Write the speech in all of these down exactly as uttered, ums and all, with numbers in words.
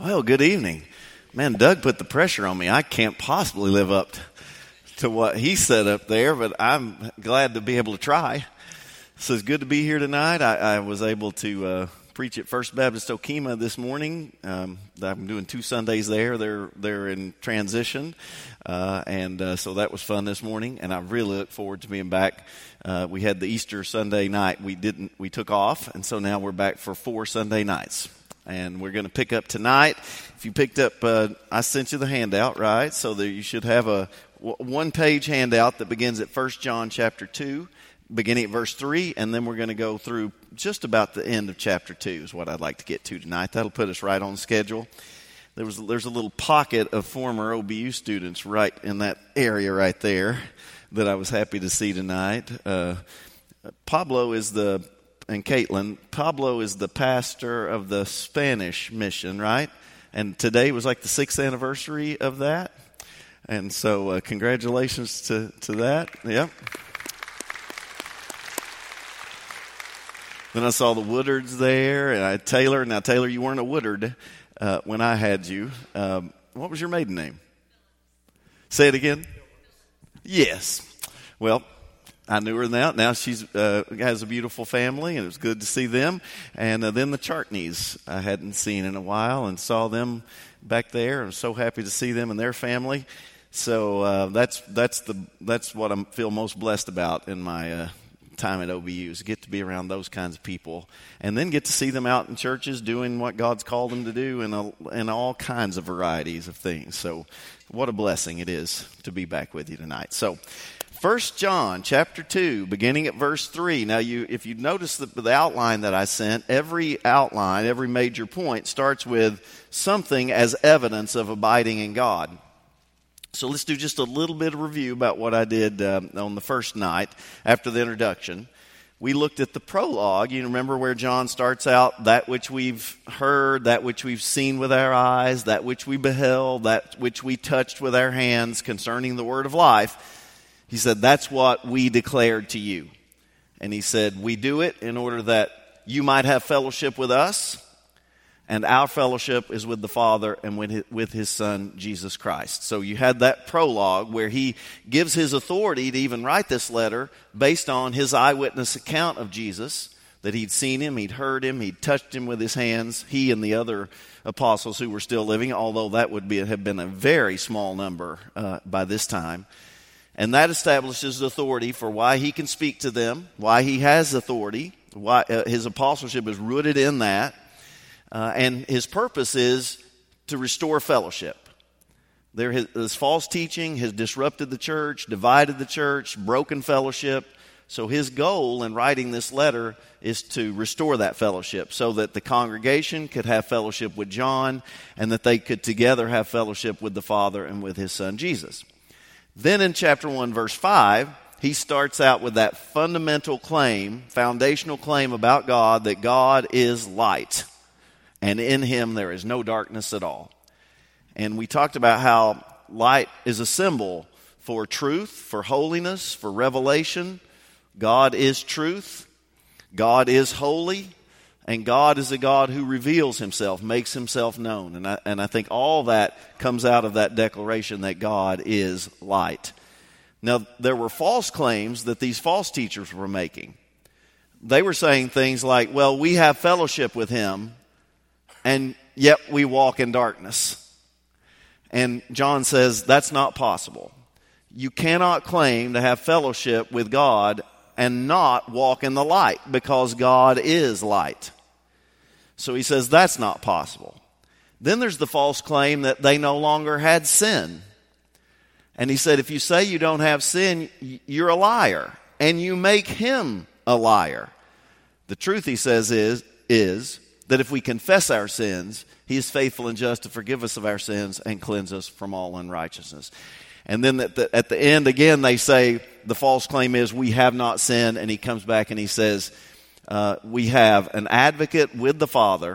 Well, good evening. Man, Doug put the pressure on me. I can't possibly live up to, to what he said up there, but I'm glad to be able to try. So it's good to be here tonight. I, I was able to uh, preach at First Baptist Okemah this morning. Um, I'm doing two Sundays there. They're they're in transition, uh, and uh, so that was fun this morning. And I really look forward to being back. Uh, we had the Easter Sunday night. We didn't. We took off, and so now we're back for four Sunday nights. And we're going to pick up tonight. If you picked up, uh, I sent you the handout, right? So that you should have a w- one-page handout that begins at First John chapter two, beginning at verse three, and then we're going to go through just about the end of chapter two is what I'd like to get to tonight. That'll put us right on schedule. There was There's a little pocket of former O B U students right in that area right there that I was happy to see tonight. Uh, Pablo is the... And Caitlin, Pablo is the pastor of the Spanish mission, right? And today was like the sixth anniversary of that. And so uh, congratulations to, to that. Yep. Then I saw the Woodards there, and I had Taylor. Now, Taylor, you weren't a Woodard uh, when I had you. Um, what was your maiden name? Say it again. Yes. Well, I knew her now. Now she's uh, has a beautiful family, and it was good to see them. And uh, then the Chartneys I hadn't seen in a while, and saw them back there. I'm so happy to see them and their family. So uh, that's that's the that's what I feel most blessed about in my uh, time at O B U is get to be around those kinds of people, and then get to see them out in churches doing what God's called them to do in a, in all kinds of varieties of things. So what a blessing it is to be back with you tonight. So. First John chapter two, beginning at verse three. Now, you, if you notice the, the outline that I sent, every outline, every major point starts with something as evidence of abiding in God. So let's do just a little bit of review about what I did um, on the first night after the introduction. We looked at the prologue. You remember where John starts out, that which we've heard, that which we've seen with our eyes, that which we beheld, that which we touched with our hands concerning the word of life. He said, that's what we declared to you. And he said, we do it in order that you might have fellowship with us, and our fellowship is with the Father and with his Son, Jesus Christ. So you had that prologue where he gives his authority to even write this letter based on his eyewitness account of Jesus, that he'd seen him, he'd heard him, he'd touched him with his hands, he and the other apostles who were still living, although that would be, have been a very small number uh, by this time. And that establishes authority for why he can speak to them, why he has authority, why uh, his apostleship is rooted in that. Uh, and his purpose is to restore fellowship. There has, this false teaching has disrupted the church, divided the church, broken fellowship. So his goal in writing this letter is to restore that fellowship so that the congregation could have fellowship with John and that they could together have fellowship with the Father and with his Son Jesus. Then in chapter one, verse five, he starts out with that fundamental claim, foundational claim about God, that God is light, and in him there is no darkness at all. And we talked about how light is a symbol for truth, for holiness, for revelation. God is truth. God is holy. And God is a God who reveals himself, makes himself known. And I, and I think all that comes out of that declaration that God is light. Now, there were false claims that these false teachers were making. They were saying things like, well, we have fellowship with him, and yet we walk in darkness. And John says that's not possible. You cannot claim to have fellowship with God and not walk in the light, because God is light. So he says that's not possible. Then there's the false claim that they no longer had sin. And he said, if you say you don't have sin, you're a liar, and you make him a liar. The truth, he says, is, is that if we confess our sins, he is faithful and just to forgive us of our sins and cleanse us from all unrighteousness. And then at the, at the end, again, they say the false claim is we have not sinned. And he comes back and he says, uh, we have an advocate with the Father,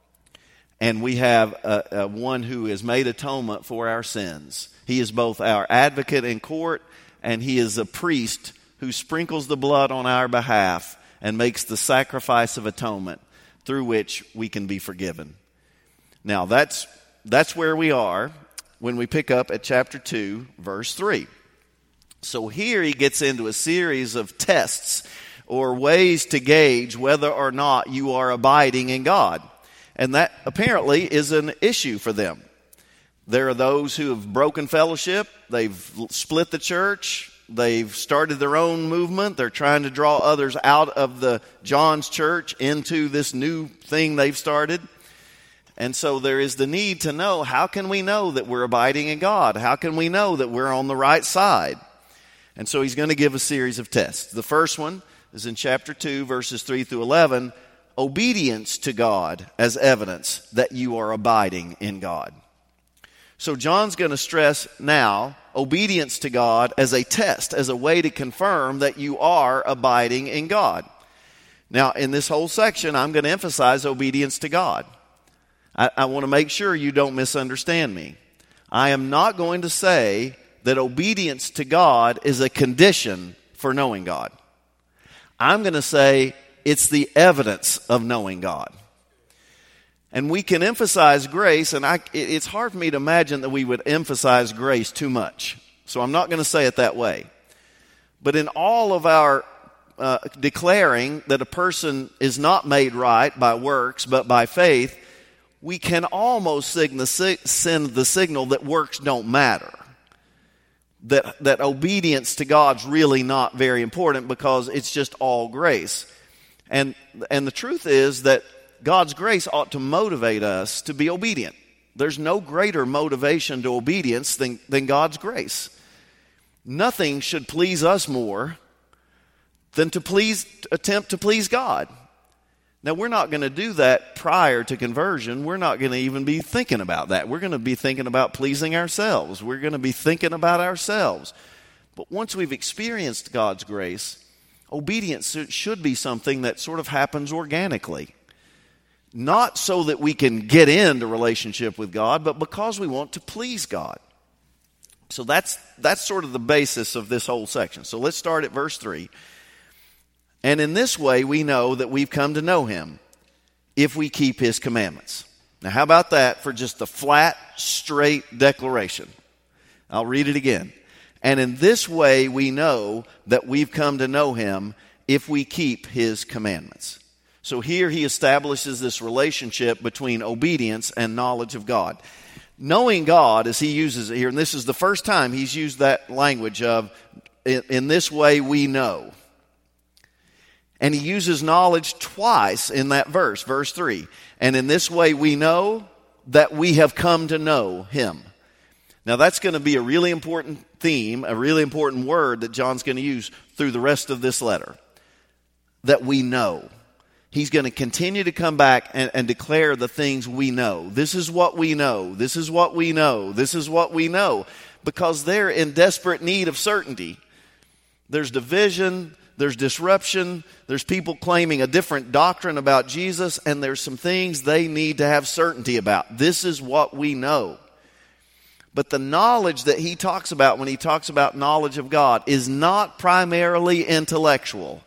and we have a, a one who has made atonement for our sins. He is both our advocate in court, and he is a priest who sprinkles the blood on our behalf and makes the sacrifice of atonement through which we can be forgiven. Now, that's that's where we are when we pick up at chapter two, verse three. So here he gets into a series of tests or ways to gauge whether or not you are abiding in God. And that apparently is an issue for them. There are those who have broken fellowship, they've split the church, they've started their own movement, they're trying to draw others out of the John's church into this new thing they've started. And so there is the need to know, how can we know that we're abiding in God? How can we know that we're on the right side? And so he's going to give a series of tests. The first one is in chapter two, verses three through eleven, obedience to God as evidence that you are abiding in God. So John's going to stress now obedience to God as a test, as a way to confirm that you are abiding in God. Now, in this whole section, I'm going to emphasize obedience to God. I, I want to make sure you don't misunderstand me. I am not going to say that obedience to God is a condition for knowing God. I'm going to say it's the evidence of knowing God. And we can emphasize grace, and I, it's hard for me to imagine that we would emphasize grace too much. So I'm not going to say it that way. But in all of our uh, declaring that a person is not made right by works but by faith, we can almost send the signal that works don't matter. That, that obedience to God's really not very important because it's just all grace. And, and the truth is that God's grace ought to motivate us to be obedient. There's no greater motivation to obedience than, than God's grace. Nothing should please us more than to please, attempt to please God. Now, we're not going to do that prior to conversion. We're not going to even be thinking about that. We're going to be thinking about pleasing ourselves. We're going to be thinking about ourselves. But once we've experienced God's grace, obedience should be something that sort of happens organically. Not so that we can get into relationship with God, but because we want to please God. So that's that's sort of the basis of this whole section. So let's start at verse three. And in this way we know that we've come to know him, if we keep his commandments. Now how about that for just the flat, straight declaration? I'll read it again. And in this way we know that we've come to know him, if we keep his commandments. So here he establishes this relationship between obedience and knowledge of God. Knowing God, as he uses it here, and this is the first time he's used that language of, in, in this way we know. And he uses knowledge twice in that verse, verse three. And in this way we know that we have come to know him. Now that's going to be a really important theme, a really important word that John's going to use through the rest of this letter. That we know. He's going to continue to come back and, and declare the things we know. This is what we know. This is what we know. This is what we know. Because they're in desperate need of certainty. There's division. There's disruption. There's people claiming a different doctrine about Jesus. And there's some things they need to have certainty about. This is what we know. But the knowledge that he talks about when he talks about knowledge of God is not primarily intellectual.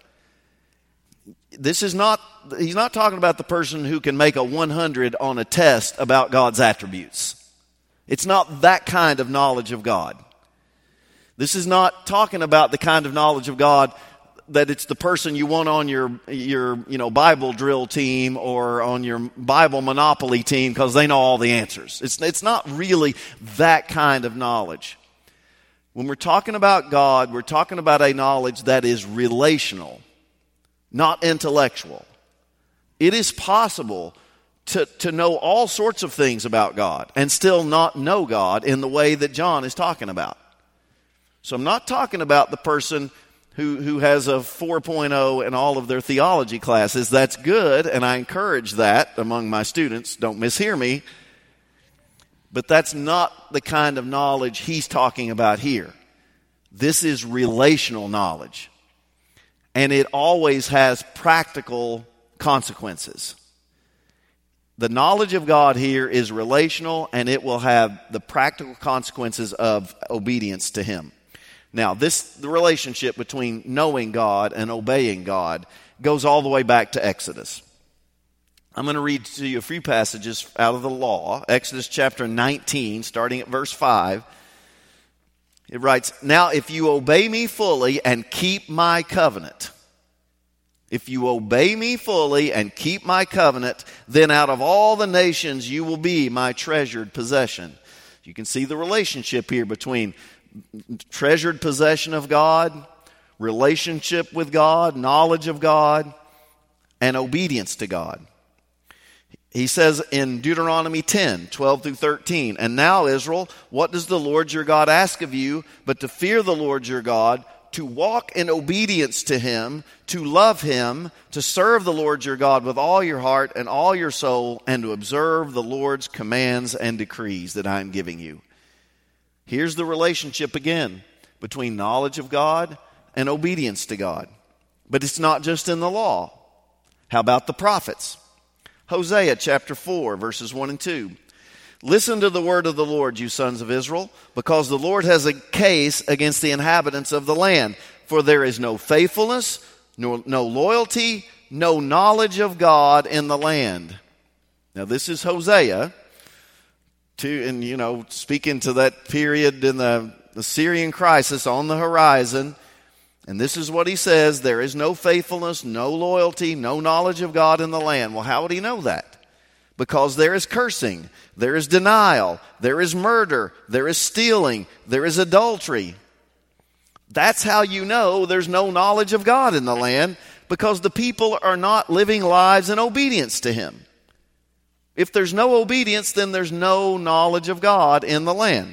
This is not, he's not talking about the person who can make a one hundred on a test about God's attributes. It's not that kind of knowledge of God. This is not talking about the kind of knowledge of God that it's the person you want on your, your you know, Bible drill team or on your Bible Monopoly team because they know all the answers. It's, it's not really that kind of knowledge. When we're talking about God, we're talking about a knowledge that is relational. Not intellectual. It is possible to, to know all sorts of things about God and still not know God in the way that John is talking about. So I'm not talking about the person who, who has a four point oh in all of their theology classes. That's good, and I encourage that among my students. Don't mishear me. But that's not the kind of knowledge he's talking about here. This is relational knowledge. And it always has practical consequences. The knowledge of God here is relational, and it will have the practical consequences of obedience to him. Now, this the relationship between knowing God and obeying God goes all the way back to Exodus. I'm going to read to you a few passages out of the law. Exodus chapter nineteen, starting at verse five. It writes, "Now if you obey me fully and keep my covenant, if you obey me fully and keep my covenant, then out of all the nations you will be my treasured possession." You can see the relationship here between treasured possession of God, relationship with God, knowledge of God, and obedience to God. He says in Deuteronomy ten, twelve through thirteen, "And now, Israel, what does the Lord your God ask of you but to fear the Lord your God, to walk in obedience to him, to love him, to serve the Lord your God with all your heart and all your soul, and to observe the Lord's commands and decrees that I am giving you." Here's the relationship again between knowledge of God and obedience to God. But it's not just in the law. How about the prophets? Hosea chapter four, verses one and two. "Listen to the word of the Lord, you sons of Israel, because the Lord has a case against the inhabitants of the land. For there is no faithfulness, no, no loyalty, no knowledge of God in the land." Now this is Hosea, to, and you know, speaking to that period in the, the Syrian crisis on the horizon. And this is what he says: there is no faithfulness, no loyalty, no knowledge of God in the land. Well, how would he know that? Because there is cursing, there is denial, there is murder, there is stealing, there is adultery. That's how you know there's no knowledge of God in the land, because the people are not living lives in obedience to him. If there's no obedience, then there's no knowledge of God in the land.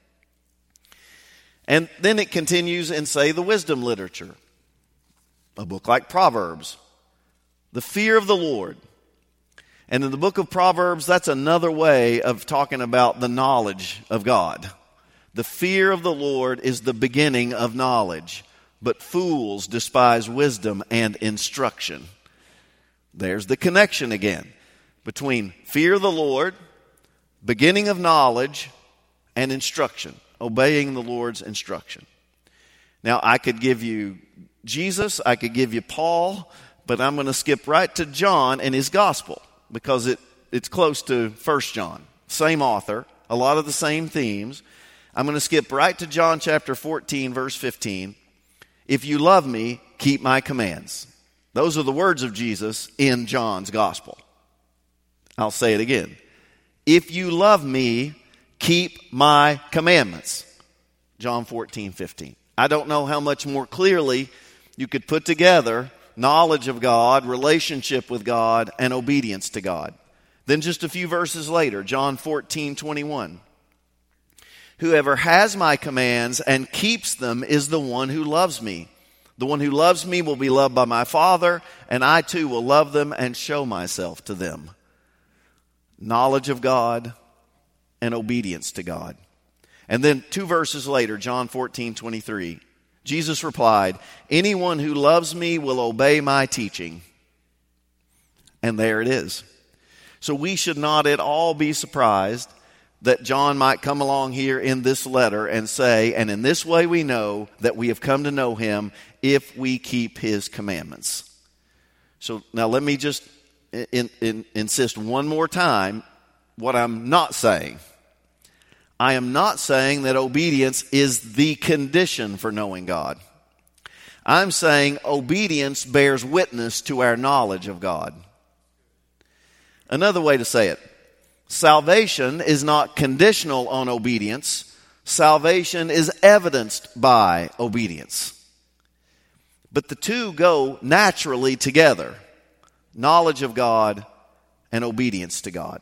And then it continues in, say, the wisdom literature, a book like Proverbs, the fear of the Lord. And in the book of Proverbs, that's another way of talking about the knowledge of God. The fear of the Lord is the beginning of knowledge, but fools despise wisdom and instruction. There's the connection again between fear of the Lord, beginning of knowledge, and instruction, obeying the Lord's instruction. Now, I could give you Jesus, I could give you Paul, but I'm going to skip right to John and his gospel, because it, it's close to First John. Same author, a lot of the same themes. I'm going to skip right to John chapter fourteen, verse fifteen. "If you love me, keep my commands." Those are the words of Jesus in John's gospel. I'll say it again. "If you love me, keep my commandments." John fourteen, fifteen. I don't know how much more clearly you could put together knowledge of God, relationship with God, and obedience to God. Then just a few verses later, John fourteen, twenty-one. "Whoever has my commands and keeps them is the one who loves me. The one who loves me will be loved by my Father, and I too will love them and show myself to them." Knowledge of God and obedience to God. And then two verses later, John fourteen, twenty-three, Jesus replied, "Anyone who loves me will obey my teaching." And there it is. So we should not at all be surprised that John might come along here in this letter and say, "And in this way we know that we have come to know him if we keep his commandments." So now let me just in, in, insist one more time what I'm not saying. I am not saying that obedience is the condition for knowing God. I'm saying obedience bears witness to our knowledge of God. Another way to say it, salvation is not conditional on obedience. Salvation is evidenced by obedience. But the two go naturally together, knowledge of God and obedience to God.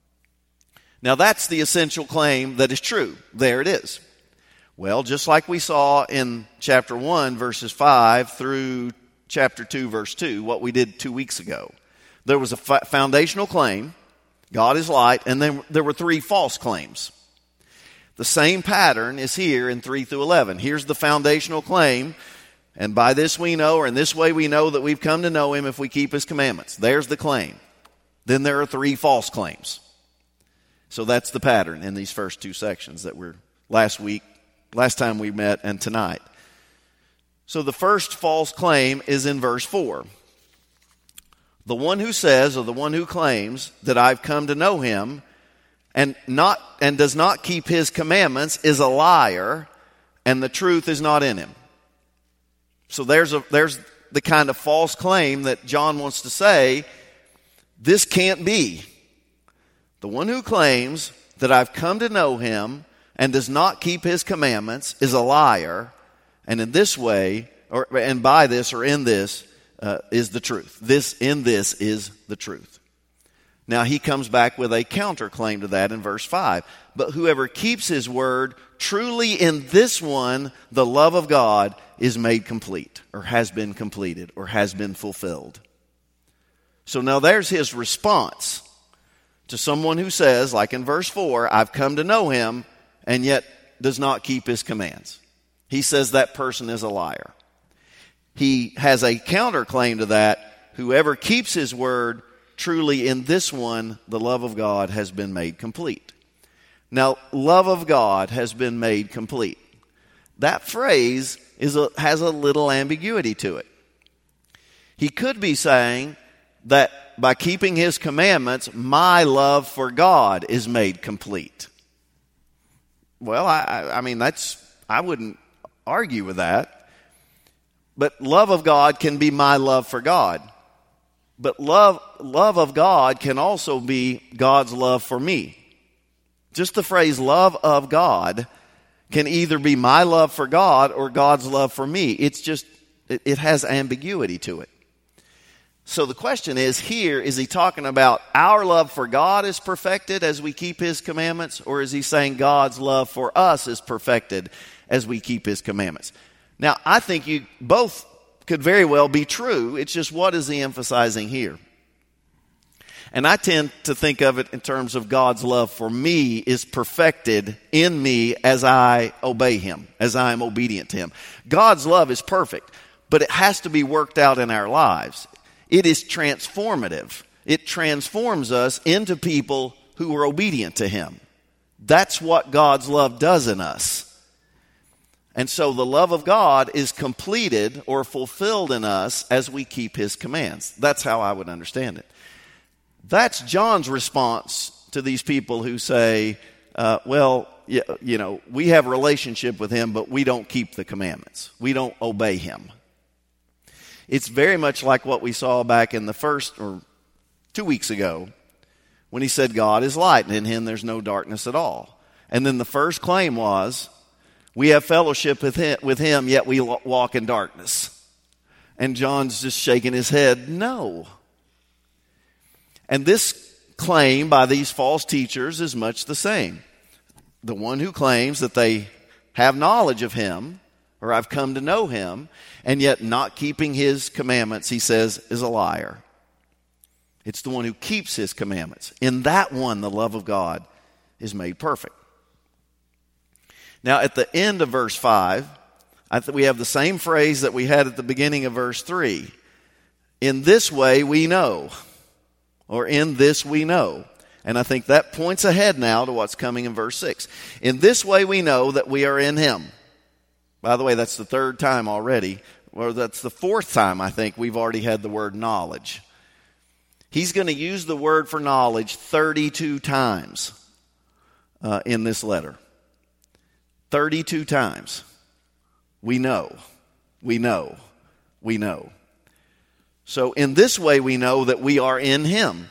Now that's the essential claim that is true. There it is. Well, just like we saw in chapter one, verses five through chapter two, verse two, what we did two weeks ago. There was a f- foundational claim, God is light, and then there were three false claims. The same pattern is here in three through eleven. Here's the foundational claim, and by this we know, or in this way we know that we've come to know him if we keep his commandments. There's the claim. Then there are three false claims. So that's the pattern in these first two sections that were last week, last time we met, and tonight. So the first false claim is in verse four. The one who says, or the one who claims that I've come to know him and not and does not keep his commandments is a liar, and the truth is not in him. So there's a there's the kind of false claim that John wants to say, this can't be. The one who claims that I've come to know him and does not keep his commandments is a liar, and in this way, or and by this or in this, uh, is the truth. This in this is the truth. Now he comes back with a counterclaim to that in verse five. But whoever keeps his word, truly in this one the love of God is made complete, or has been completed, or has been fulfilled. So now there's his response to someone who says, like in verse four, I've come to know him, and yet does not keep his commands. He says that person is a liar. He has a counterclaim to that. Whoever keeps his word, truly in this one the love of God has been made complete. Now, love of God has been made complete. That phrase is a, has a little ambiguity to it. He could be saying that by keeping his commandments, my love for God is made complete. Well, I, I mean, that's, I wouldn't argue with that. But love of God can be my love for God. But love, love of God can also be God's love for me. Just the phrase love of God can either be my love for God or God's love for me. It's just, it, it has ambiguity to it. So the question is here, is he talking about our love for God is perfected as we keep his commandments? Or is he saying God's love for us is perfected as we keep his commandments? Now, I think you both could very well be true. It's just, what is he emphasizing here? And I tend to think of it in terms of God's love for me is perfected in me as I obey him, as I am obedient to him. God's love is perfect, but it has to be worked out in our lives. It is transformative. It transforms us into people who are obedient to him. That's what God's love does in us. And so the love of God is completed or fulfilled in us as we keep his commands. That's how I would understand it. That's John's response to these people who say, uh, well, you, you know, we have a relationship with him, but we don't keep the commandments. We don't obey him. It's very much like what we saw back in the first, or two weeks ago, when he said God is light, and in him there's no darkness at all. And then the first claim was, we have fellowship with him, with him, yet we walk in darkness. And John's just shaking his head, no. And this claim by these false teachers is much the same. The one who claims that they have knowledge of him, or I've come to know him, and yet not keeping his commandments, he says, is a liar. It's the one who keeps his commandments. In that one, the love of God is made perfect. Now, at the end of verse five, I think we have the same phrase that we had at the beginning of verse three. In this way we know, or in this we know. And I think that points ahead now to what's coming in verse six. In this way we know that we are in him. By the way, that's the third time already, or that's the fourth time I think we've already had the word knowledge. He's going to use the word for knowledge thirty-two times uh, in this letter. thirty-two times. We know, we know, we know. So in this way we know that we are in him.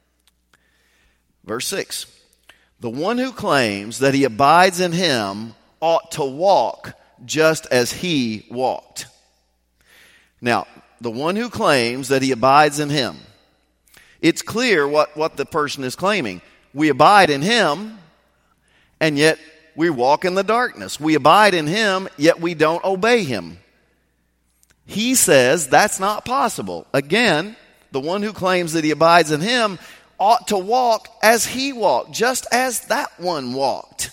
Verse six. The one who claims that he abides in him ought to walk just as he walked. Now, the one who claims that he abides in him, it's clear what, what the person is claiming. We abide in him, and yet we walk in the darkness. We abide in him, yet we don't obey him. He says that's not possible. Again, the one who claims that he abides in him ought to walk as he walked, just as that one walked.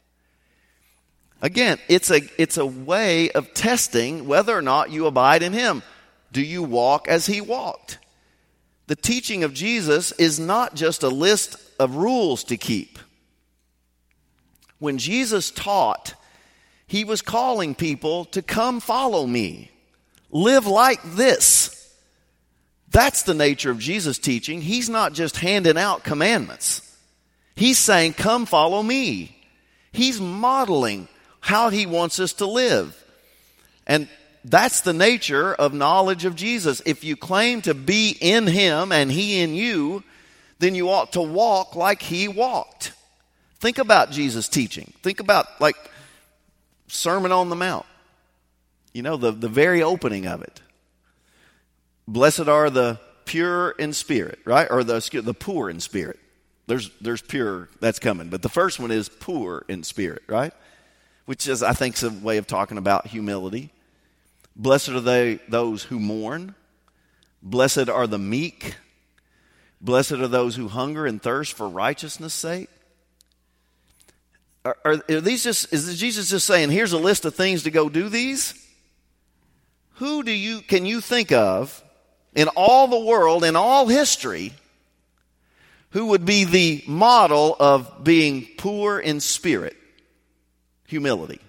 Again, it's a, it's a way of testing whether or not you abide in him. Do you walk as he walked? The teaching of Jesus is not just a list of rules to keep. When Jesus taught, he was calling people to come follow me. Live like this. That's the nature of Jesus' teaching. He's not just handing out commandments. He's saying, come follow me. He's modeling how he wants us to live. And that's the nature of knowledge of Jesus. If you claim to be in him and he in you, then you ought to walk like he walked. Think about Jesus' teaching. Think about like Sermon on the Mount. You know, the, the very opening of it. Blessed are the pure in spirit, right? Or the, the poor in spirit. There's, there's pure, that's coming. But the first one is poor in spirit, right? Which is, I think, is a way of talking about humility. Blessed are they, those who mourn. Blessed are the meek. Blessed are those who hunger and thirst for righteousness' sake. Are, are, are these just, is Jesus just saying, here's a list of things to go do these? Who do you, can you think of in all the world, in all history, who would be the model of being poor in spirit? Humility.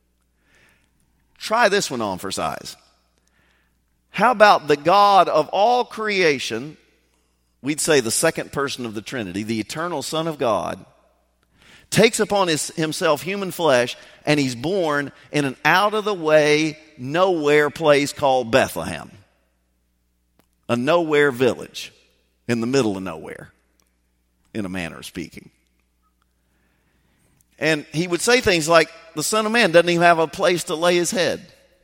Try this one on for size. How about the God of all creation, we'd say the second person of the Trinity, the eternal Son of God, takes upon his, himself human flesh, and he's born in an out-of-the-way, nowhere place called Bethlehem. A nowhere village in the middle of nowhere, in a manner of speaking. And he would say things like, the Son of Man doesn't even have a place to lay his head.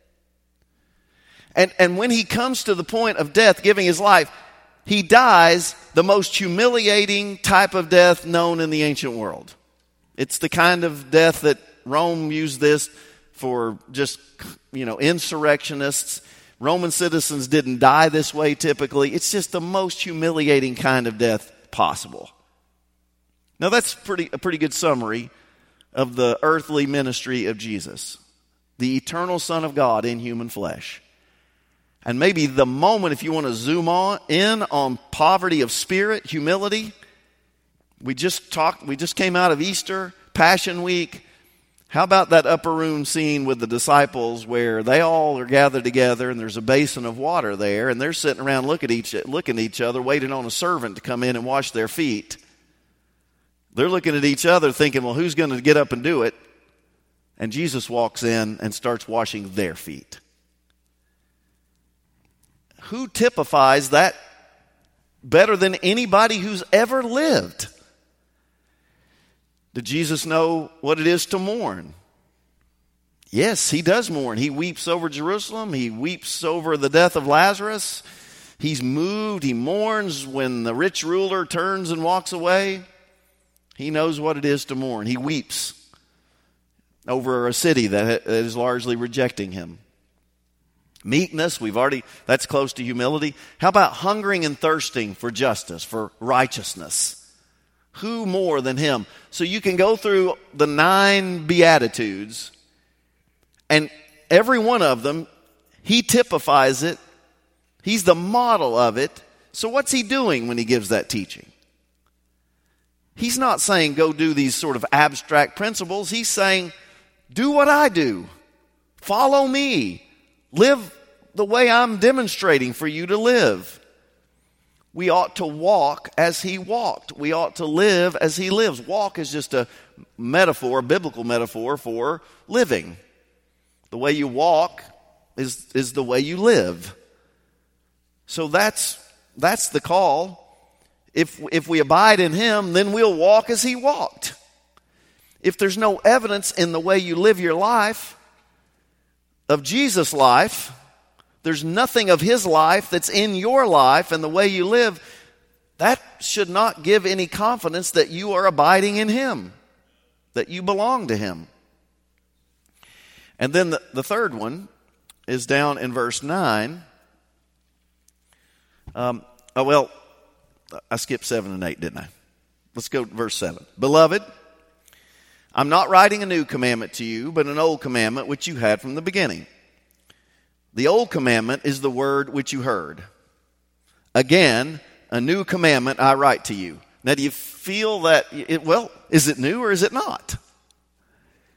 And, and when he comes to the point of death, giving his life, he dies the most humiliating type of death known in the ancient world. It's the kind of death that Rome used this for just, you know, insurrectionists. Roman citizens didn't die this way typically. It's just the most humiliating kind of death possible. Now that's pretty a pretty good summary of the earthly ministry of Jesus, the eternal Son of God in human flesh. And maybe the moment, if you want to zoom on in on poverty of spirit, humility, we just talked, we just came out of Easter, Passion Week. How about that upper room scene with the disciples where they all are gathered together and there's a basin of water there and they're sitting around looking at each, looking at each other, waiting on a servant to come in and wash their feet. They're looking at each other thinking, well, who's going to get up and do it? And Jesus walks in and starts washing their feet. Who typifies that better than anybody who's ever lived? Did Jesus know what it is to mourn? Yes, he does mourn. He weeps over Jerusalem. He weeps over the death of Lazarus. He's moved. He mourns when the rich ruler turns and walks away. He knows what it is to mourn. He weeps over a city that is largely rejecting him. Meekness, we've already, that's close to humility. How about hungering and thirsting for justice, for righteousness? Who more than him? So you can go through the nine Beatitudes, and every one of them, he typifies it. He's the model of it. So what's he doing when he gives that teaching? He's not saying go do these sort of abstract principles. He's saying do what I do. Follow me. Live the way I'm demonstrating for you to live. We ought to walk as he walked. We ought to live as he lives. Walk is just a metaphor, a biblical metaphor for living. The way you walk is, is the way you live. So that's, that's the call. If, if we abide in him, then we'll walk as he walked. If there's no evidence in the way you live your life, of Jesus' life, there's nothing of his life that's in your life and the way you live, that should not give any confidence that you are abiding in him, that you belong to him. And then the, the third one is down in verse nine. Um, oh, well, I skipped seven and eight, didn't I? Let's go to verse seven. Beloved, I'm not writing a new commandment to you, but an old commandment which you had from the beginning. The old commandment is the word which you heard. Again, a new commandment I write to you. Now, do you feel that, it, well, is it new or is it not?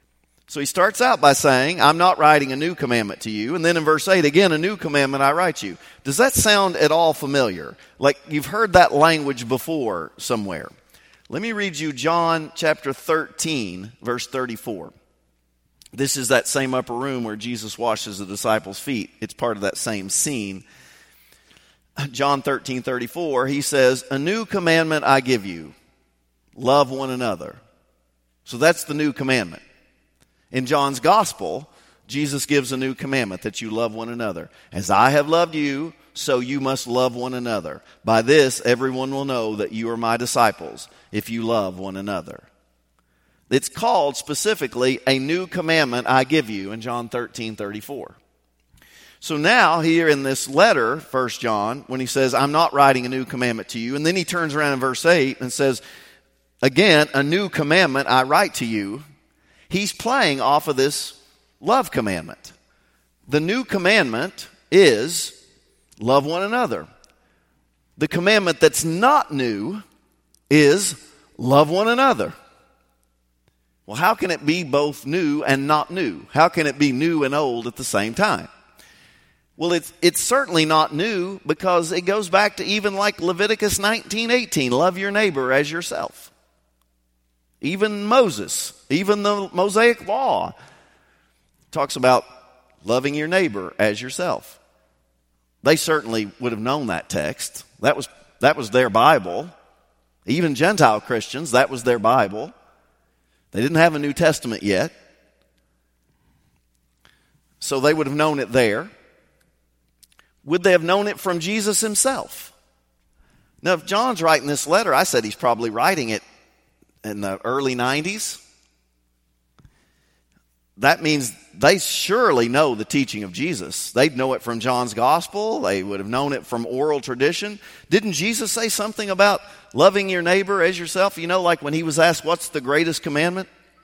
So he starts out by saying, I'm not writing a new commandment to you. And then in verse eight, again, a new commandment I write you. Does that sound at all familiar? Like you've heard that language before somewhere. Let me read you John chapter thirteen, verse thirty-four. This is that same upper room where Jesus washes the disciples' feet. It's part of that same scene. John thirteen, thirty-four, he says, a new commandment I give you, love one another. So that's the new commandment. In John's gospel, Jesus gives a new commandment that you love one another. As I have loved you, so you must love one another. By this, everyone will know that you are my disciples, if you love one another. It's called specifically a new commandment I give you in John thirteen, thirty-four. So now here in this letter, First John, when he says, I'm not writing a new commandment to you, and then he turns around in verse eight and says, again, a new commandment I write to you. He's playing off of this love commandment. The new commandment is love one another. The commandment that's not new is love one another. Well, how can it be both new and not new? How can it be new and old at the same time? Well, it's, it's certainly not new because it goes back to even like Leviticus nineteen eighteen, love your neighbor as yourself. Even Moses, even the Mosaic Law talks about loving your neighbor as yourself. They certainly would have known that text. That was, that was their Bible. Even Gentile Christians, that was their Bible. They didn't have a New Testament yet. So they would have known it there. Would they have known it from Jesus himself? Now, if John's writing this letter, I said he's probably writing it in the early nineties. That means they surely know the teaching of Jesus. They'd know it from John's gospel. They would have known it from oral tradition. Didn't Jesus say something about loving your neighbor as yourself? You know, like when he was asked, what's the greatest commandment?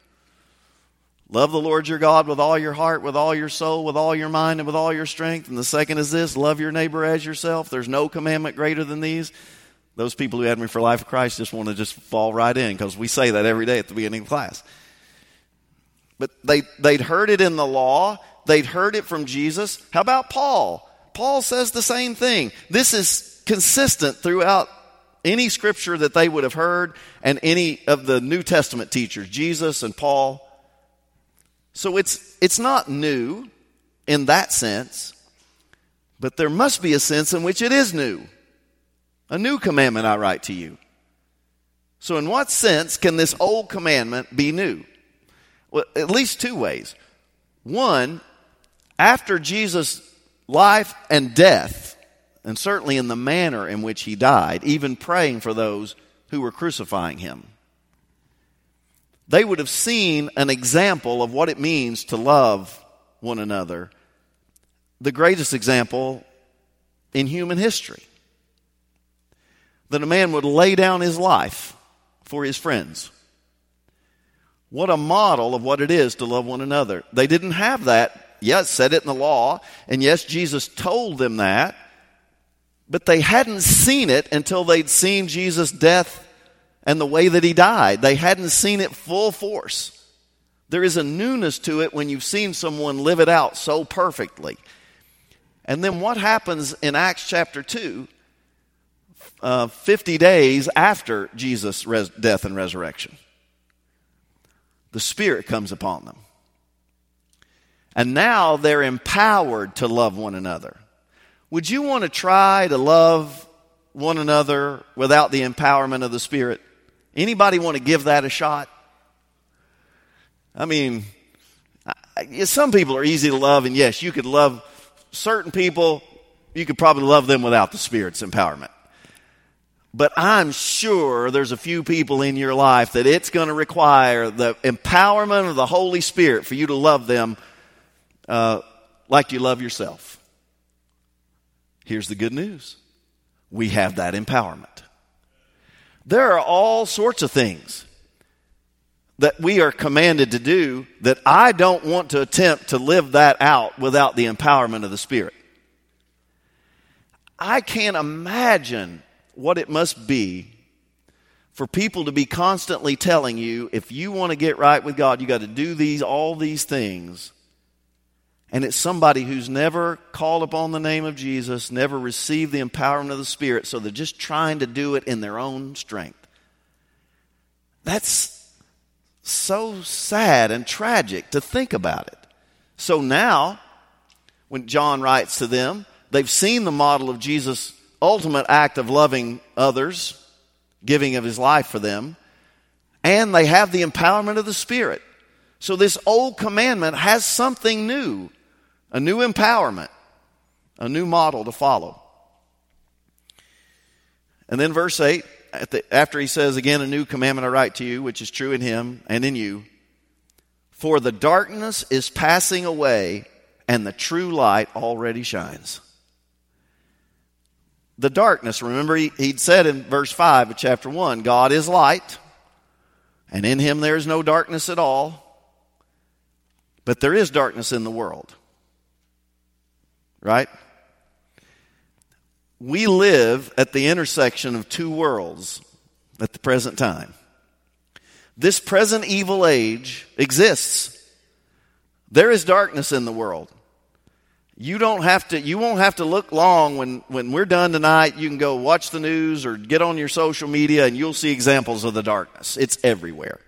Love the Lord your God with all your heart, with all your soul, with all your mind, and with all your strength. And the second is this, love your neighbor as yourself. There's no commandment greater than these. Those people who had me for Life of Christ just want to just fall right in because we say that every day at the beginning of class. But they, they'd heard it in the law. They'd heard it from Jesus. How about Paul? Paul says the same thing. This is consistent throughout any scripture that they would have heard and any of the New Testament teachers, Jesus and Paul. So it's, it's not new in that sense, but there must be a sense in which it is new. A new commandment I write to you. So in what sense can this old commandment be new? Well, at least two ways. One, after Jesus' life and death, and certainly in the manner in which he died, even praying for those who were crucifying him, they would have seen an example of what it means to love one another. The greatest example in human history. That a man would lay down his life for his friends. What a model of what it is to love one another. They didn't have that. Yes, said it in the law. And yes, Jesus told them that. But they hadn't seen it until they'd seen Jesus' death and the way that he died. They hadn't seen it full force. There is a newness to it when you've seen someone live it out so perfectly. And then what happens in Acts chapter two, uh, fifty days after Jesus' res- death and resurrection? The Spirit comes upon them. And now they're empowered to love one another. Would you want to try to love one another without the empowerment of the Spirit? Anybody want to give that a shot? I mean, some people are easy to love, and yes, you could love certain people. You could probably love them without the Spirit's empowerment. But I'm sure there's a few people in your life that it's going to require the empowerment of the Holy Spirit for you to love them uh, like you love yourself. Here's the good news. We have that empowerment. There are all sorts of things that we are commanded to do that I don't want to attempt to live that out without the empowerment of the Spirit. I can't imagine what it must be for people to be constantly telling you, if you want to get right with God, you got to do these, all these things. And it's somebody who's never called upon the name of Jesus, never received the empowerment of the Spirit, so they're just trying to do it in their own strength. That's so sad and tragic to think about it. So now, when John writes to them, they've seen the model of Jesus' ultimate act of loving others, giving of his life for them, and they have the empowerment of the Spirit. So this old commandment has something new, a new empowerment, a new model to follow. And then verse eight, at the, after he says, again, a new commandment I write to you, which is true in him and in you. For the darkness is passing away, and the true light already shines. The darkness, remember he, he'd said in verse five of chapter one, God is light, and in him there is no darkness at all. But there is darkness in the world. Right? We live at the intersection of two worlds at the present time. This present evil age exists. There is darkness in the world. You don't have to, you won't have to look long when, when we're done tonight. You can go watch the news or get on your social media and you'll see examples of the darkness. It's everywhere.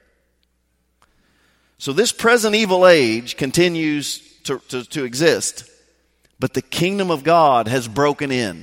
So this present evil age continues to, to, to exist, but the kingdom of God has broken in.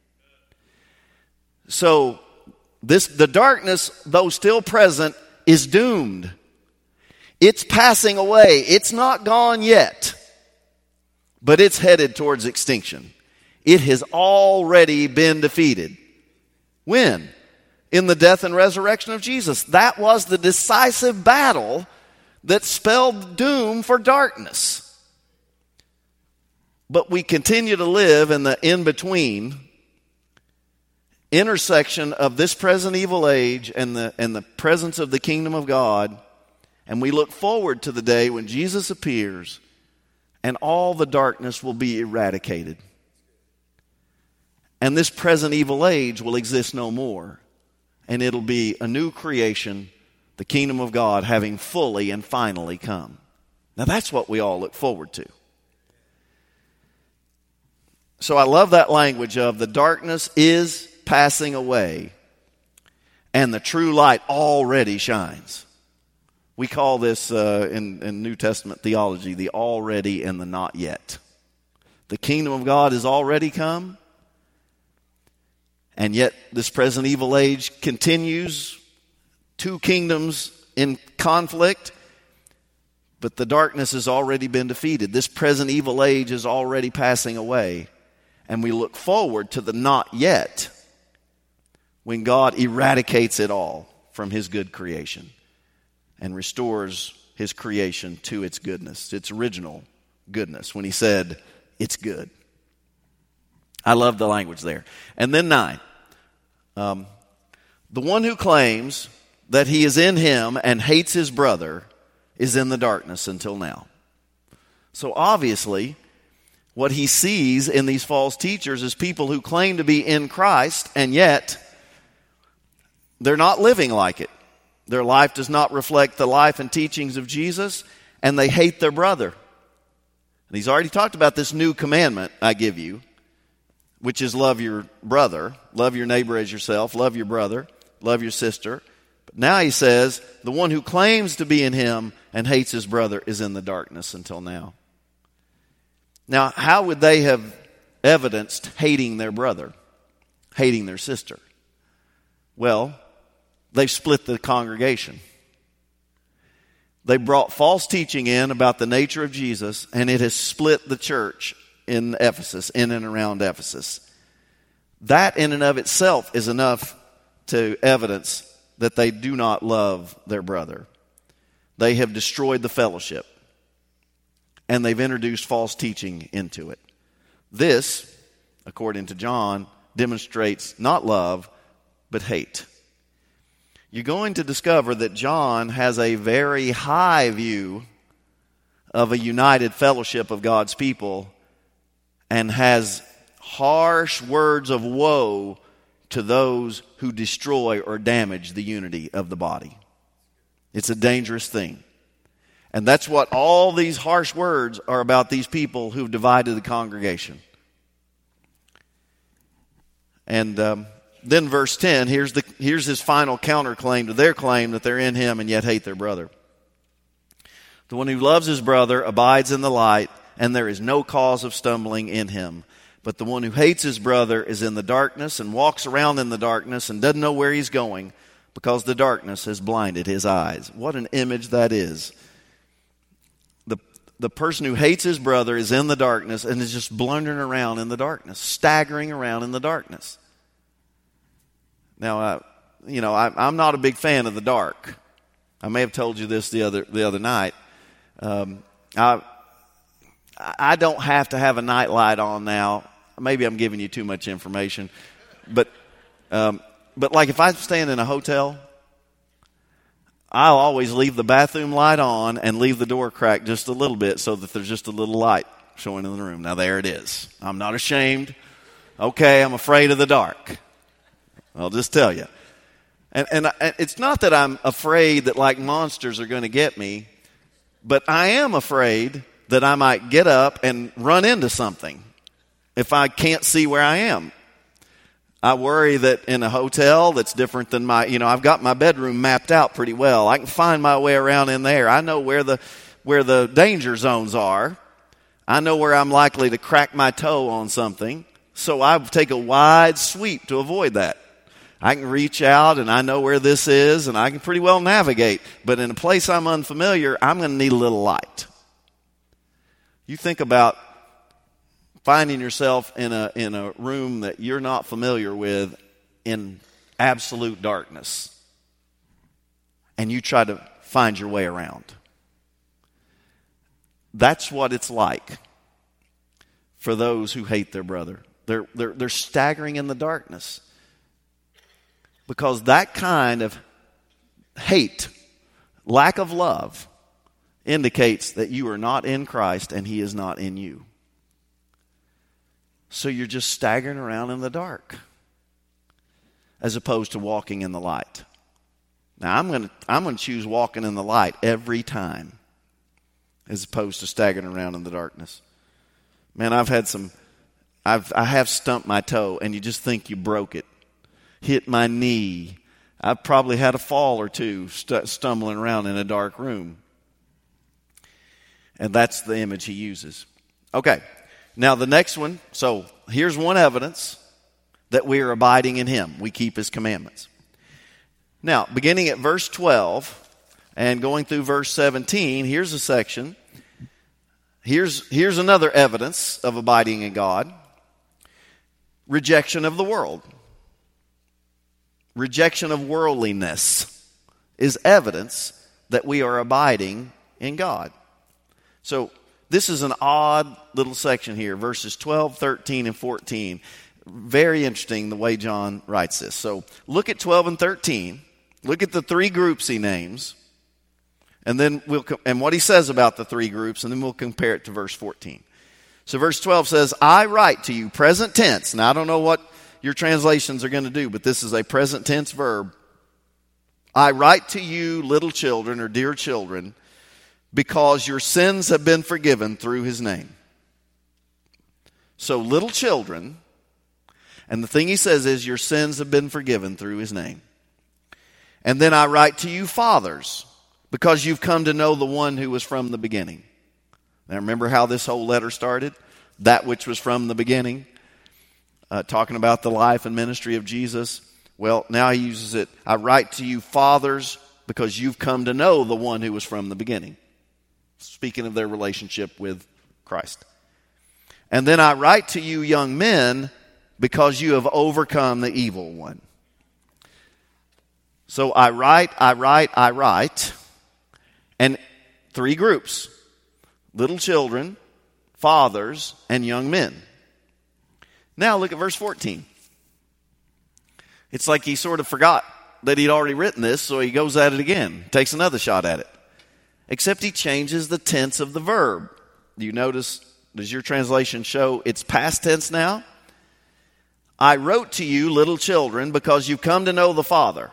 So this, the darkness, though still present, is doomed. It's passing away. It's not gone yet. But it's headed towards extinction. It has already been defeated. When? In the death and resurrection of Jesus. That was the decisive battle that spelled doom for darkness. But we continue to live in the in-between intersection of this present evil age and the, and the presence of the kingdom of God. And we look forward to the day when Jesus appears and all the darkness will be eradicated. And this present evil age will exist no more. And it'll be a new creation, the kingdom of God having fully and finally come. Now that's what we all look forward to. So I love that language of the darkness is passing away and the true light already shines. We call this uh, in, in New Testament theology the already and the not yet. The kingdom of God has already come, and yet this present evil age continues. Two kingdoms in conflict, but the darkness has already been defeated. This present evil age is already passing away, and we look forward to the not yet when God eradicates it all from his good creation and restores his creation to its goodness, its original goodness, when he said, it's good. I love the language there. And then nine. Um, the one who claims that he is in him and hates his brother is in the darkness until now. So obviously, what he sees in these false teachers is people who claim to be in Christ, and yet they're not living like it. Their life does not reflect the life and teachings of Jesus, and they hate their brother. And he's already talked about this new commandment I give you, which is love your brother, love your neighbor as yourself, love your brother, love your sister. But now he says, the one who claims to be in him and hates his brother is in the darkness until now. Now, how would they have evidenced hating their brother, hating their sister? Well, they've split the congregation. They brought false teaching in about the nature of Jesus, and it has split the church in Ephesus, in and around Ephesus. That in and of itself is enough to evidence that they do not love their brother. They have destroyed the fellowship, and they've introduced false teaching into it. This, according to John, demonstrates not love, but hate. You're going to discover that John has a very high view of a united fellowship of God's people and has harsh words of woe to those who destroy or damage the unity of the body. It's a dangerous thing. And that's what all these harsh words are about these people who've divided the congregation. And um, then verse ten, here's, the, here's his final counterclaim to their claim that they're in him and yet hate their brother. The one who loves his brother abides in the light, and there is no cause of stumbling in him. But the one who hates his brother is in the darkness and walks around in the darkness and doesn't know where he's going because the darkness has blinded his eyes. What an image that is. The, the person who hates his brother is in the darkness and is just blundering around in the darkness, staggering around in the darkness. Now, I, you know, I, I'm not a big fan of the dark. I may have told you this the other the other night. Um, I I don't have to have a night light on now. Maybe I'm giving you too much information, but um, but like if I'm staying in a hotel, I'll always leave the bathroom light on and leave the door cracked just a little bit so that there's just a little light showing in the room. Now there it is. I'm not ashamed. Okay, I'm afraid of the dark. I'll just tell you. And, and it's not that I'm afraid that like monsters are going to get me, but I am afraid that I might get up and run into something if I can't see where I am. I worry that in a hotel that's different than my, you know, I've got my bedroom mapped out pretty well. I can find my way around in there. I know where the where the danger zones are. I know where I'm likely to crack my toe on something. So I take a wide sweep to avoid that. I can reach out and I know where this is and I can pretty well navigate. But in a place I'm unfamiliar, I'm going to need a little light. You think about finding yourself in a in a room that you're not familiar with in absolute darkness. And you try to find your way around. That's what it's like for those who hate their brother. They're they're they're staggering in the darkness. Because that kind of hate, lack of love, indicates that you are not in Christ and He is not in you. So you're just staggering around in the dark as opposed to walking in the light. Now I'm going to I'm going to choose walking in the light every time as opposed to staggering around in the darkness. Man, I've had some I've I have stumped my toe and you just think you broke it. Hit my knee. I've probably had a fall or two st- stumbling around in a dark room. And that's the image he uses. Okay, now the next one. So here's one evidence that we are abiding in him. We keep his commandments. Now, beginning at verse twelve and going through verse seventeen, here's a section. Here's, here's another evidence of abiding in God. Rejection of the world. Rejection of worldliness is evidence that we are abiding in God. So this is an odd little section here, verses twelve, thirteen, and fourteen. Very interesting the way John writes this. So look at twelve and thirteen. Look at the three groups he names. And then we'll and what he says about the three groups, and then we'll compare it to verse fourteen. So verse twelve says, I write to you, present tense. Now I don't know what your translations are going to do, but this is a present tense verb. I write to you, little children or dear children, because your sins have been forgiven through his name. So little children, and the thing he says is your sins have been forgiven through his name. And then I write to you, fathers, because you've come to know the one who was from the beginning. Now remember how this whole letter started? That which was from the beginning. Uh, talking about the life and ministry of Jesus. Well, now he uses it. I write to you, fathers, because you've come to know the one who was from the beginning. Speaking of their relationship with Christ. And then I write to you, young men, because you have overcome the evil one. So I write, I write, I write. And three groups. Little children, fathers, and young men. Now look at verse fourteen. It's like he sort of forgot that he'd already written this, so he goes at it again, takes another shot at it. Except he changes the tense of the verb. Do you notice, does your translation show it's past tense now? I wrote to you, little children, because you've come to know the Father.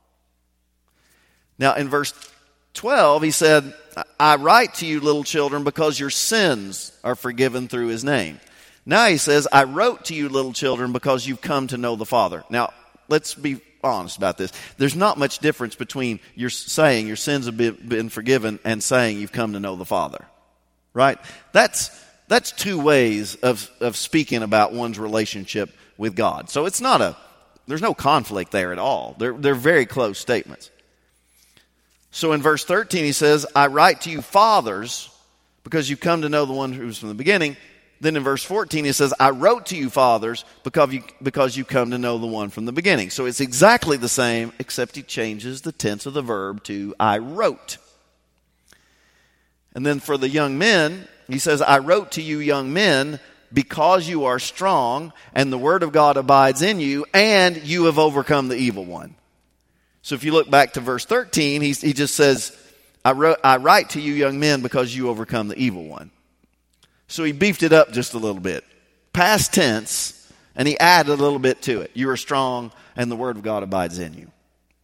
Now, in verse twelve, he said, I write to you, little children, because your sins are forgiven through his name. Now he says, I wrote to you, little children, because you've come to know the Father. Now, let's be honest about this. There's not much difference between your saying your sins have been, been forgiven and saying you've come to know the Father. Right? That's that's two ways of, of speaking about one's relationship with God. So it's not a, there's no conflict there at all. They're, they're very close statements. So in verse thirteen, he says, I write to you, fathers, because you've come to know the one who's from the beginning. Then in verse fourteen, he says, I wrote to you, fathers, because you, because you come to know the one from the beginning. So it's exactly the same, except he changes the tense of the verb to I wrote. And then for the young men, he says, I wrote to you, young men, because you are strong, and the word of God abides in you, and you have overcome the evil one. So if you look back to verse thirteen, he, he just says, I, wrote, I write to you, young men, because you overcome the evil one. So he beefed it up just a little bit. Past tense, and he added a little bit to it. You are strong, and the word of God abides in you.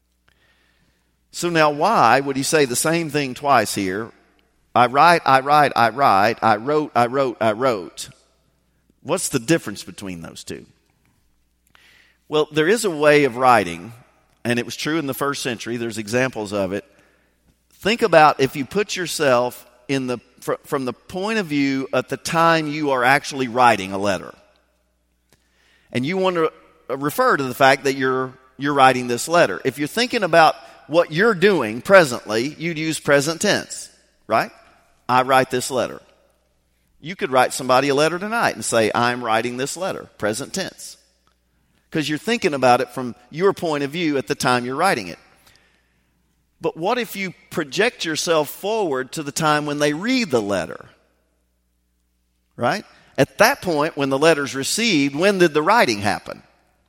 So now why would he say the same thing twice here? I write, I write, I write, I wrote, I wrote, I wrote. What's the difference between those two? Well, there is a way of writing, and it was true in the first century. There's examples of it. Think about if you put yourself in the from the point of view at the time you are actually writing a letter. And you want to refer to the fact that you're you're writing this letter. If you're thinking about what you're doing presently, you'd use present tense, right? I write this letter. You could write somebody a letter tonight and say, I'm writing this letter, present tense. Because you're thinking about it from your point of view at the time you're writing it. But what if you project yourself forward to the time when they read the letter? Right? At that point, when the letter's received, when did the writing happen?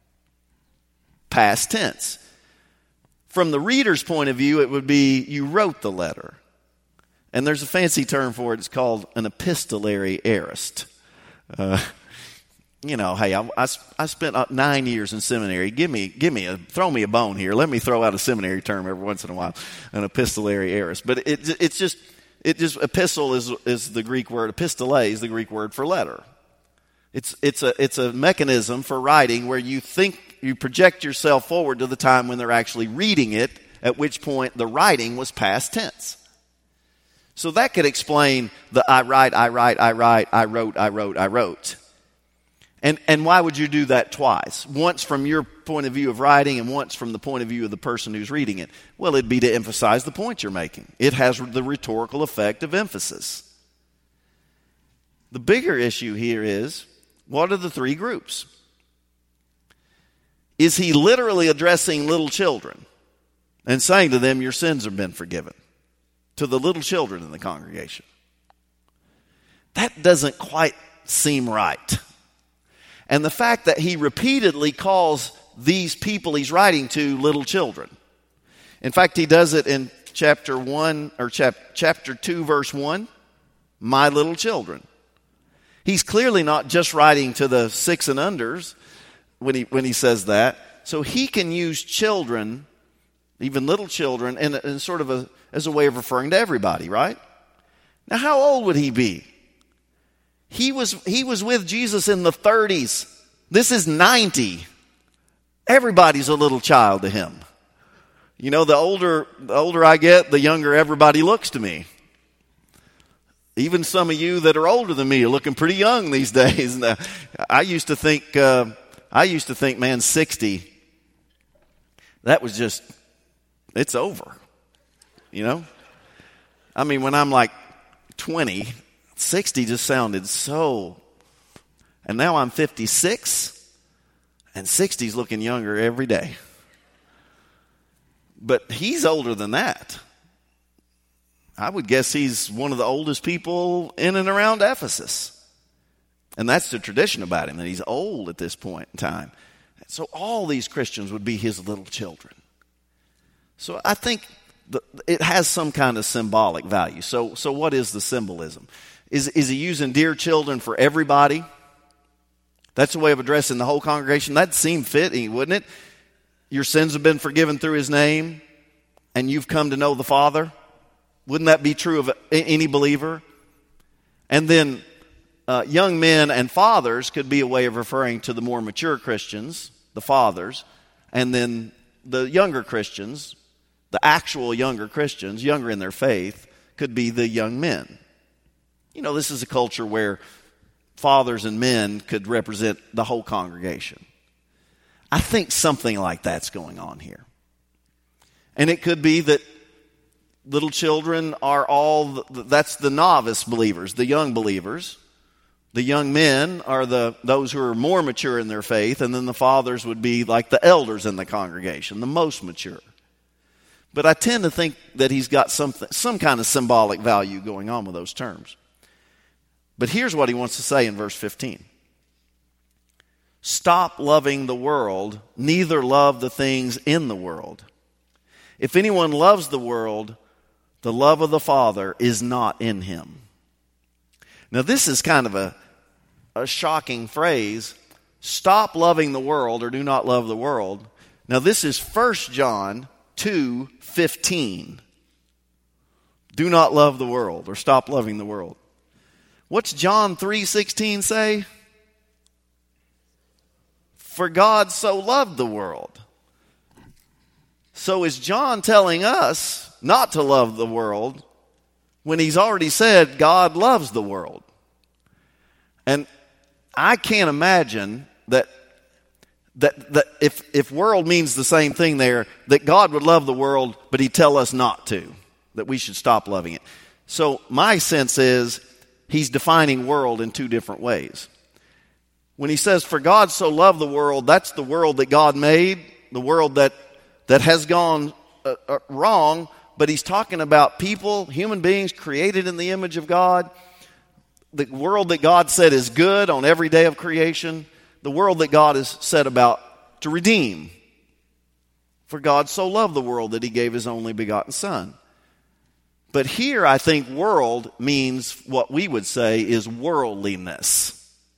Past tense. From the reader's point of view, it would be you wrote the letter. And there's a fancy term for it. It's called an epistolary aorist. Uh, you know, hey, I, I, I spent nine years in seminary. Give me, give me a, throw me a bone here. Let me throw out a seminary term every once in a while, an epistolary aorist. But it, it's just, it just epistle is is the Greek word. Epistole is the Greek word for letter. It's it's a it's a mechanism for writing where you think you project yourself forward to the time when they're actually reading it, at which point the writing was past tense. So that could explain the I write, I write, I write, I wrote, I wrote, I wrote. And and why would you do that twice? Once from your point of view of writing and once from the point of view of the person who's reading it. Well, it'd be to emphasize the point you're making. It has the rhetorical effect of emphasis. The bigger issue here is, what are the three groups? Is he literally addressing little children and saying to them, your sins have been forgiven? To the little children in the congregation. That doesn't quite seem right. And the fact that he repeatedly calls these people he's writing to little children. In fact, he does it in chapter one or chap, chapter two, verse one. My little children. He's clearly not just writing to the six and unders when he when he says that. So he can use children, even little children, in, in sort of a as a way of referring to everybody, right? Now, how old would he be? He was he was with Jesus in the thirties. This is ninety. Everybody's a little child to him. You know, the older the older I get, the younger everybody looks to me. Even some of you that are older than me are looking pretty young these days. Now, I used to think, uh, I used to think, man, sixty. That was just, it's over. You know, I mean, when I'm like twenty. sixty just sounded so, and now I'm fifty-six, and sixty's looking younger every day. But he's older than that. I would guess he's one of the oldest people in and around Ephesus. And that's the tradition about him, that he's old at this point in time. So all these Christians would be his little children. So I think the, it has some kind of symbolic value. So, so what is the symbolism? Is, is he using dear children for everybody? That's a way of addressing the whole congregation. That'd seem fitting, wouldn't it? Your sins have been forgiven through his name, and you've come to know the Father. Wouldn't that be true of any believer? And then uh, young men and fathers could be a way of referring to the more mature Christians, the fathers, and then the younger Christians, the actual younger Christians, younger in their faith, could be the young men. You know, this is a culture where fathers and men could represent the whole congregation. I think something like that's going on here. And it could be that little children are all, that's the novice believers, the young believers. The young men are the those who are more mature in their faith, and then the fathers would be like the elders in the congregation, the most mature. But I tend to think that he's got something, some kind of symbolic value going on with those terms. But here's what he wants to say in verse fifteen. Stop loving the world, neither love the things in the world. If anyone loves the world, the love of the Father is not in him. Now this is kind of a, a shocking phrase. Stop loving the world, or do not love the world. Now this is First John two fifteen. Do not love the world, or stop loving the world. What's John three sixteen say? For God so loved the world. So is John telling us not to love the world when he's already said God loves the world? And I can't imagine that that, that if, if world means the same thing there, that God would love the world, but he'd tell us not to, that we should stop loving it. So my sense is he's defining world in two different ways. When he says, for God so loved the world, that's the world that God made, the world that, that has gone uh, uh, wrong, but he's talking about people, human beings created in the image of God, the world that God said is good on every day of creation, the world that God has set about to redeem. For God so loved the world that he gave his only begotten Son. But here I think world means what we would say is worldliness.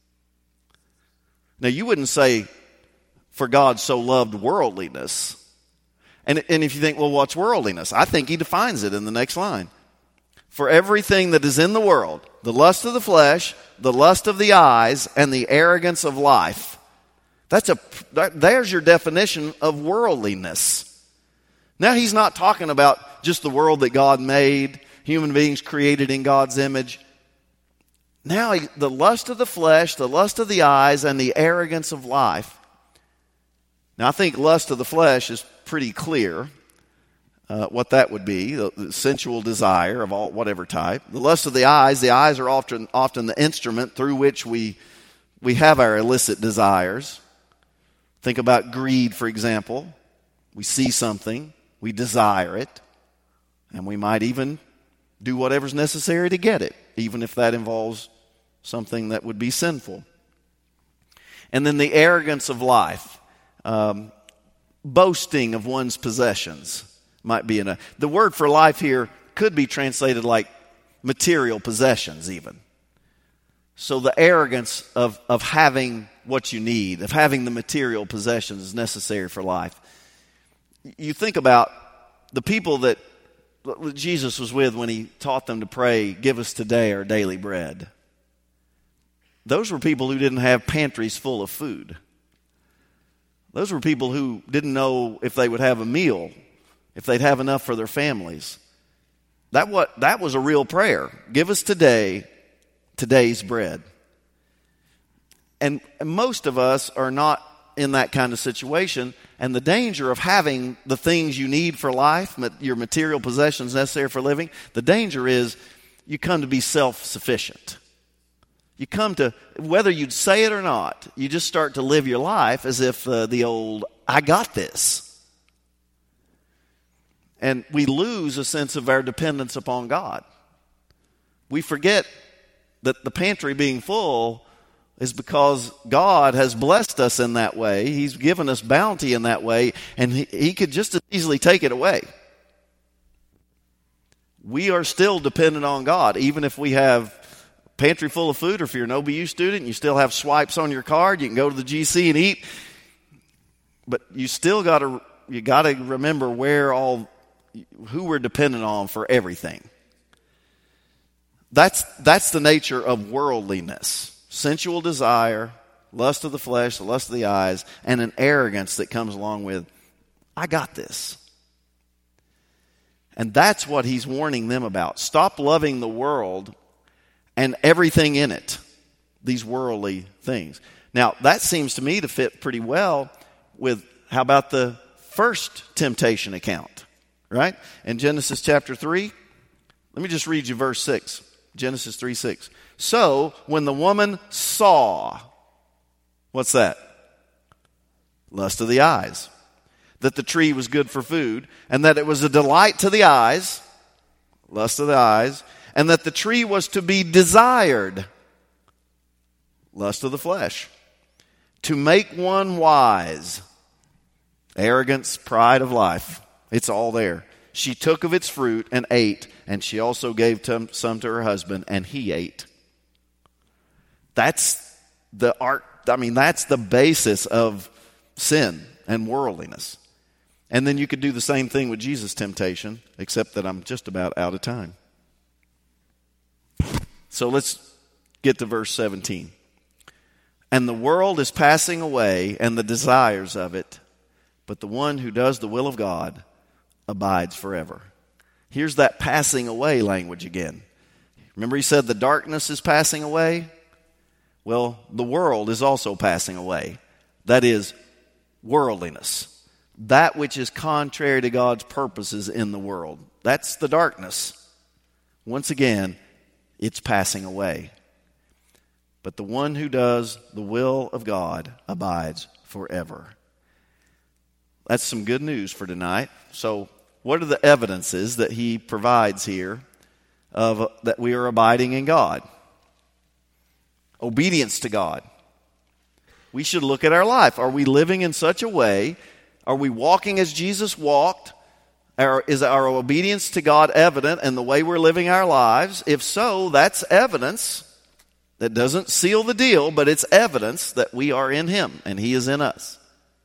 Now you wouldn't say, for God so loved worldliness. And, and if you think, well, what's worldliness? I think he defines it in the next line. For everything that is in the world, the lust of the flesh, the lust of the eyes, and the arrogance of life. That's a, that, there's your definition of worldliness. Now he's not talking about just the world that God made, human beings created in God's image. Now he, the lust of the flesh, the lust of the eyes, and the arrogance of life. Now I think lust of the flesh is pretty clear. Uh, what that would be, the, the sensual desire of all whatever type. The lust of the eyes, the eyes are often often the instrument through which we we have our illicit desires. Think about greed, for example. We see something, we desire it, and we might even do whatever's necessary to get it, even if that involves something that would be sinful. And then the arrogance of life, um, boasting of one's possessions. Might be in a, the word for life here could be translated like material possessions even. So the arrogance of, of having what you need, of having the material possessions necessary for life. You think about the people that Jesus was with when he taught them to pray, give us today our daily bread. Those were people who didn't have pantries full of food. Those were people who didn't know if they would have a meal, if they'd have enough for their families. That what that was a real prayer. Give us today today's bread. And most of us are not in that kind of situation. And the danger of having the things you need for life, your material possessions necessary for living, the danger is you come to be self-sufficient. You come to, whether you'd say it or not, you just start to live your life as if uh, the old, I got this. And we lose a sense of our dependence upon God. We forget that the pantry being full is because God has blessed us in that way. He's given us bounty in that way, and he, he could just as easily take it away. We are still dependent on God, even if we have pantry full of food, or if you're an O B U student and you still have swipes on your card, you can go to the G C and eat. But you still got to you got to remember where all who we're dependent on for everything. That's that's the nature of worldliness, sensual desire, lust of the flesh, the lust of the eyes, and an arrogance that comes along with, I got this. And that's what he's warning them about. Stop loving the world and everything in it, these worldly things. Now, that seems to me to fit pretty well with, how about the first temptation account, right? In Genesis chapter three, let me just read you verse six. Genesis three six. So, when the woman saw, what's that? Lust of the eyes. That the tree was good for food, and that it was a delight to the eyes, lust of the eyes, and that the tree was to be desired, lust of the flesh, to make one wise, arrogance, pride of life. It's all there. She took of its fruit and ate, and she also gave some to her husband, and he ate. That's the art. I mean, that's the basis of sin and worldliness. And then you could do the same thing with Jesus' temptation, except that I'm just about out of time. So let's get to verse seventeen. And the world is passing away, and the desires of it, but the one who does the will of God abides forever. Here's that passing away language again. Remember he said the darkness is passing away? Well, the world is also passing away. That is worldliness. That which is contrary to God's purposes in the world. That's the darkness. Once again, it's passing away. But the one who does the will of God abides forever. That's some good news for tonight. So, what are the evidences that he provides here of that we are abiding in God? Obedience to God. We should look at our life. Are we living in such a way? Are we walking as Jesus walked? Or is our obedience to God evident in the way we're living our lives? If so, that's evidence. That doesn't seal the deal, but it's evidence that we are in him and he is in us.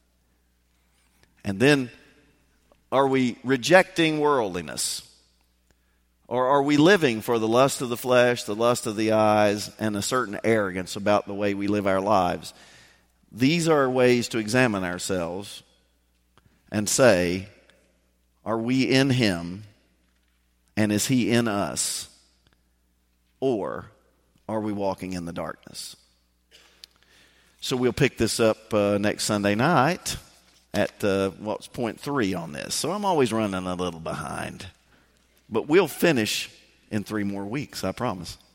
And then, are we rejecting worldliness? Or are we living for the lust of the flesh, the lust of the eyes, and a certain arrogance about the way we live our lives? These are ways to examine ourselves and say, are we in him and is he in us? Or are we walking in the darkness? So we'll pick this up uh, next Sunday night at uh, what's point three on this. So I'm always running a little behind. But we'll finish in three more weeks, I promise.